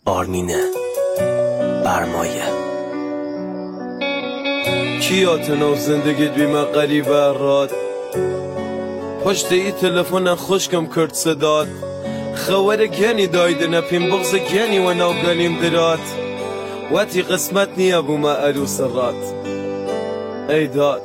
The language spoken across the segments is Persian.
آرمین برمایه. کیاتنا زندگیت بیمه قریبه راد پشت ای تلفن خوشکم کرد صداد خوار گنی دایده نپیم بغز گنی و نو گلیم درات واتی قسمت نیا بو ما عروس رات ای داد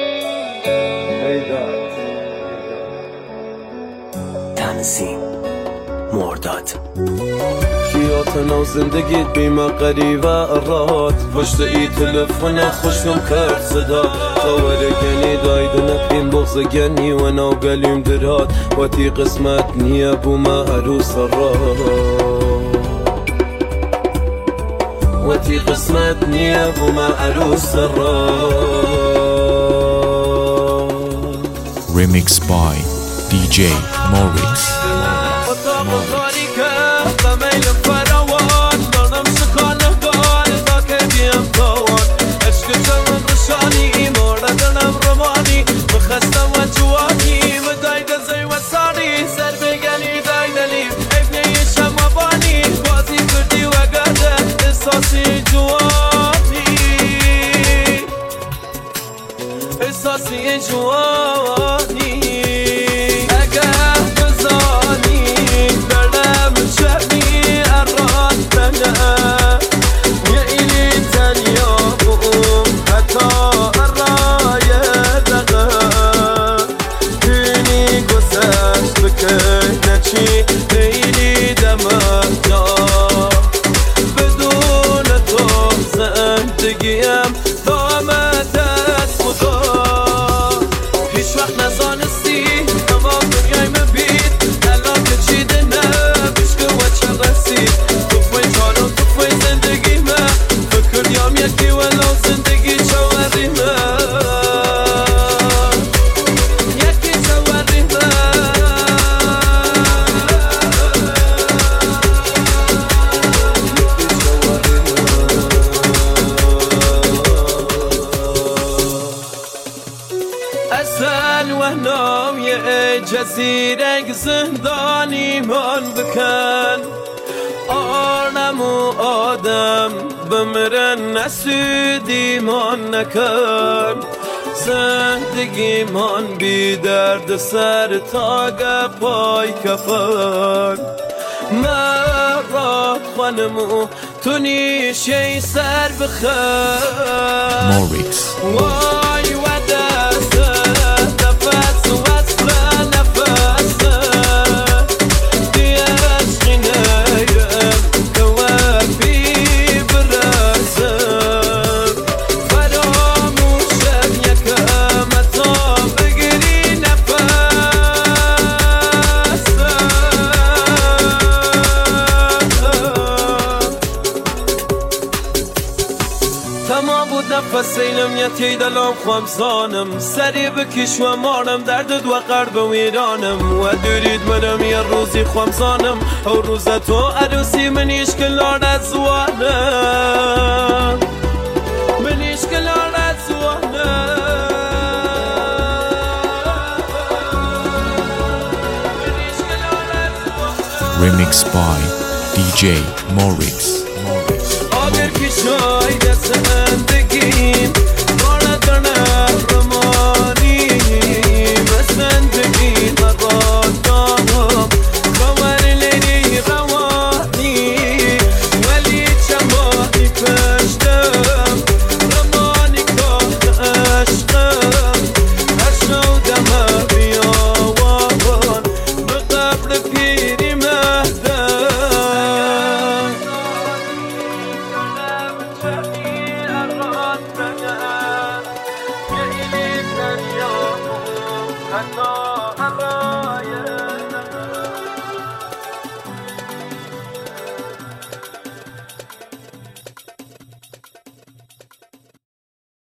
تنظیم مرداد. کیاتنا زندگیت بیمه قریبه راد پشت ای تلفن خوشکم کرد صداد خوار گنی دایده نپیم بغز گنی و نو گلیم درات واتی قسمت نیا بو ما عروس رات واتی قسمت نیا بو ما عروس رات. Remix by DJ Morix. جزیره زندانی من بکن آرنم و آدم بمرن نسودی من نکن زندگی من بی درد سر تاگ پای کفن مرا خانمو تو نیشه سر بخن Morix. وای و دست نفس و تمام بود نفس اینم یتی دلم خمسانم سری بکش و مانم دردت و قرب و ویرانم و دورید منم یه روزی خمسانم او روز تو عروسی منیش کلان از زوانم منیش کلان از زوانم Remix by DJ Morix. آگر که شاید زندگیم